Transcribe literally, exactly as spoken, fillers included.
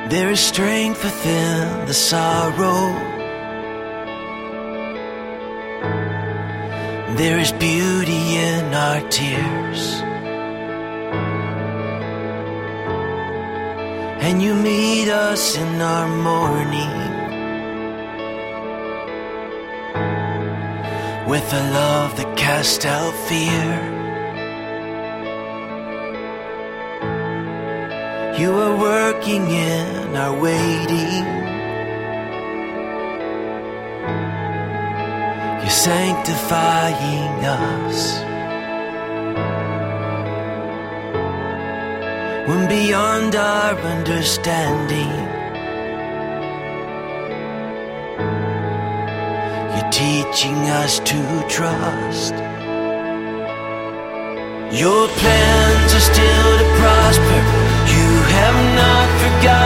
There is strength within the sorrow. There is beauty in our tears. And you meet us in our mourning with a love that casts out fear. You are working in our waiting. You're sanctifying us. When beyond our understanding, you're teaching us to trust. Your plans are still to prosper. You have not forgotten.